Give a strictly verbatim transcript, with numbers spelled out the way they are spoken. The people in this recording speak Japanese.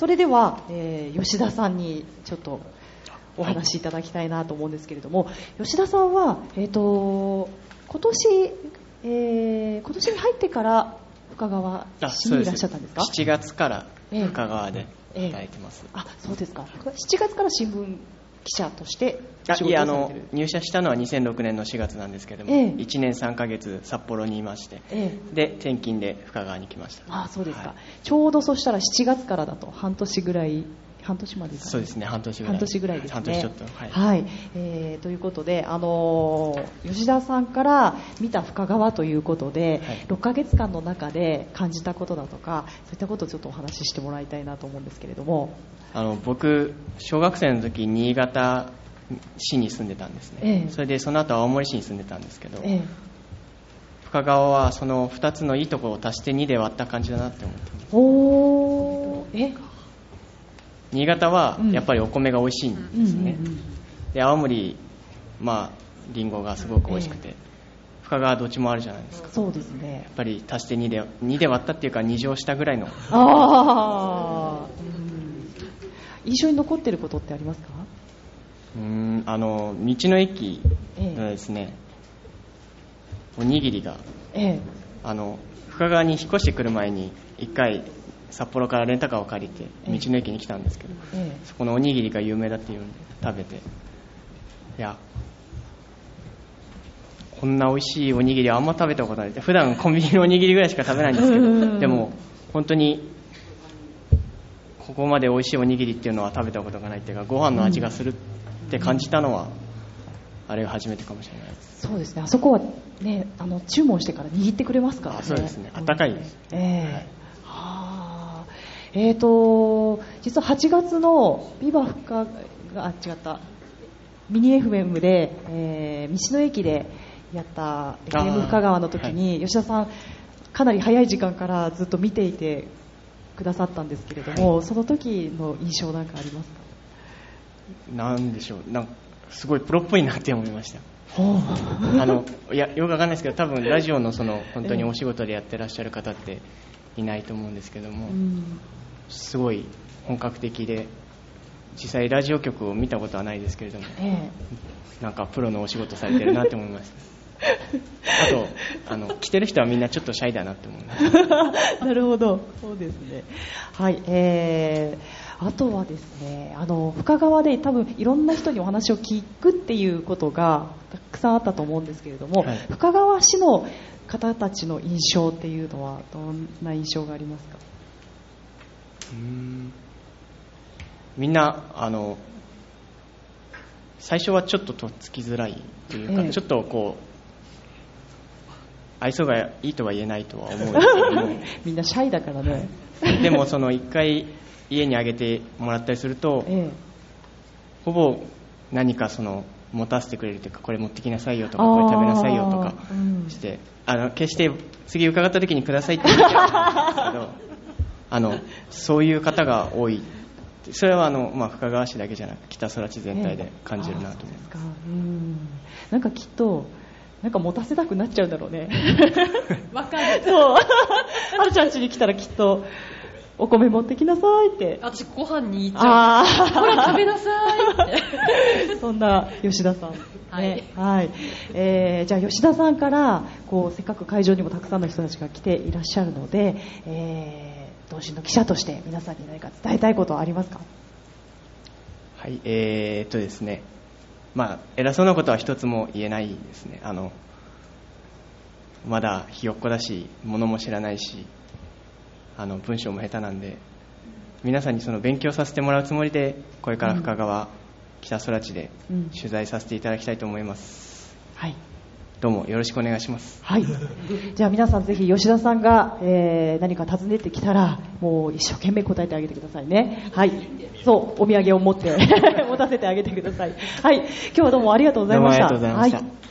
それでは、えー、吉田さんにちょっとお話しいただきたいなと思うんですけれども、はい、吉田さんは、えーと、今年、えー、今年に入ってから深川市にいらっしゃったんですか？ しちがつから深川で働いてます。 えーえー、あ、そうですか。しちがつから新聞記者として仕事をされてる？ いや、あの入社したのはにせんろくねんのしがつなんですけども、えー、いちねんさんかげつ札幌にいまして、えー、で転勤で深川に来ました。 あ、そうですか、はい、ちょうどそしたらしちがつからだと半年ぐらい、半年までかな。 そうですね、半年ぐらい。 半年ぐらいですね。 半年ちょっと。はい。 はい、えー、ということで、あのー、吉田さんから見た深川ということで、はい、ろっかげつかんの中で感じたことだとか、そういったことをちょっとお話ししてもらいたいなと思うんですけれども。 あの僕、小学生の時新潟市に住んでたんですね。ええ、それでその後青森市に住んでたんですけど、ええ、深川はそのふたつのいいところを足してにで割った感じだなって思ってます。 おー、え新潟はやっぱりお米が美味しいんですね、うんうんうん、で青森、まあリンゴがすごく美味しくて、ええ、深川はどっちもあるじゃないですか。 そうですね。 やっぱり足してにで、にで割ったっていうかに乗したぐらいの。 あ、うん、印象に残ってることってありますか？ うーん、あの道の駅のですね、ええ、おにぎりが、ええ、あの深川に引っ越してくる前にいっかい札幌からレンタカーを借りて道の駅に来たんですけど、ええ、そこのおにぎりが有名だっていうんで食べて、いやこんな美味しいおにぎりはあんま食べたことない。普段コンビニのおにぎりぐらいしか食べないんですけど、でも本当にここまで美味しいおにぎりっていうのは食べたことがないっていうか、ご飯の味がするって感じたのはあれが初めてかもしれないです。 そうですね、あそこはね、あの注文してから握ってくれますからね。 あ、そうですね、あったかいです、 えーはい、はあ、えーと実ははちがつのビバ深があ違ったミニ エフエム で、えー、道の駅でやった エフエム 深川の時に、はい、吉田さんかなり早い時間からずっと見ていてくださったんですけれども、はい、その時の印象なんかありますか？ なんでしょう、なんかすごいプロっぽいなって思いました。あのいやよくわかんないですけど、多分ラジオのその本当にお仕事でやってらっしゃる方っていないと思うんですけども、すごい本格的で、実際ラジオ局を見たことはないですけれども、ええ、なんかプロのお仕事されてるなって思いました。あとあの来てる人はみんなちょっとシャイだなって思いました。 なるほど、そうですね。はい、えー、あとはですね、あの深川で多分いろんな人にお話を聞くっていうことがたくさんあったと思うんですけれども、はい、深川市の方たちの印象っていうのはどんな印象がありますか？ うーん、みんなあの最初はちょっととっつきづらいというか、ええ、ちょっとこう愛想がいいとは言えないとは思うんですけどもみんなシャイだからね。 でもその一回家にあげてもらったりすると、ええ、ほぼ何かその持たせてくれるというか、これ持ってきなさいよとか、これ食べなさいよとかして、うん、あの決して次伺った時にくださいって言ってないんですけどあのそういう方が多い。それはあの、まあ、深川市だけじゃなく北空地全体で感じるなと思います。 ええ、うん、なんかきっとなんか持たせたくなっちゃうんだろうね。わかる。そう。はるちゃん家に来たらきっとお米持ってきなさいって。 私ご飯に行っちゃう。これ食べなさいって。 そんな吉田さん。 はい。 ね、はい。えー、じゃあ吉田さんからこうせっかく会場にもたくさんの人たちが来ていらっしゃるので、えー、同心の記者として皆さんに何か伝えたいことはありますか？ はい。えー、っとですね。まあ、偉そうなことは一つも言えないですね。あのまだひよっこだし、物も知らないし、あの文章も下手なんで、皆さんにその勉強させてもらうつもりでこれから深川、うん、北空地で取材させていただきたいと思います、うん、はい、どうもよろしくお願いします。 はい、じゃあ皆さんぜひ吉田さんが、えー、何か尋ねてきたらもう一生懸命答えてあげてくださいね。はい、そうお土産を持って持たせてあげてください。はい、今日はどうもありがとうございました。 どうもありがとうございました。はい。